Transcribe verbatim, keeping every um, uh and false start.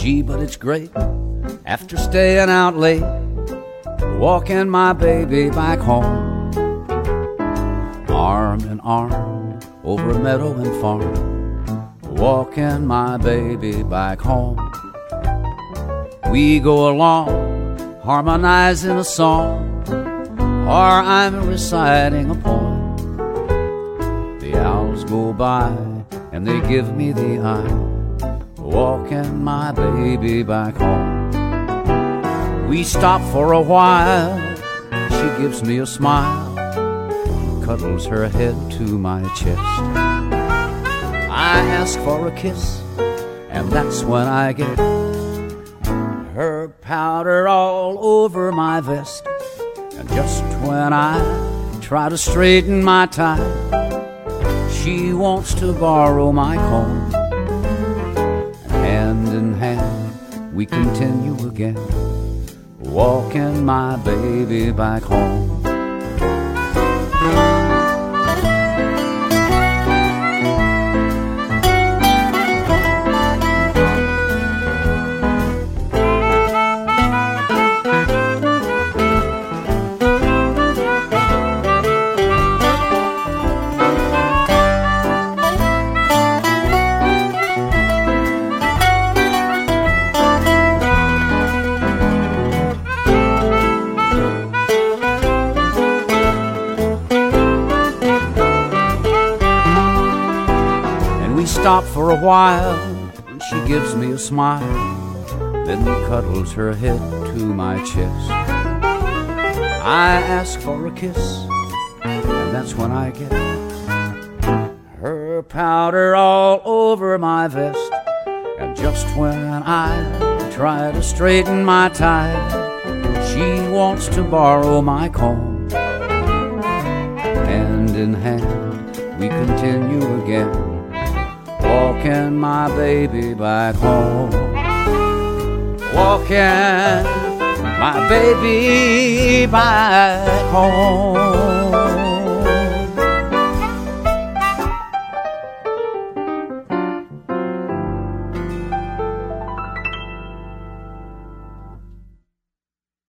Gee, but it's great after staying out late, walking my baby back home. Arm in arm over meadow and farm, walking my baby back home. We go along harmonizing a song, or I'm reciting a poem. The owls go by and they give me the eye, walking my baby back home. We stop for a while, she gives me a smile, cuddles her head to my chest. I ask for a kiss, and that's when I get her powder all over my vest. And just when I try to straighten my tie, she wants to borrow my comb. And hand in hand we continue again, walking my baby back home. Stop for a while, and she gives me a smile, then cuddles her head to my chest. I ask for a kiss, and that's when I get her powder all over my vest. And just when I try to straighten my tie, she wants to borrow my comb. Hand in hand we continue again, walking my baby back home. Walking my baby back home.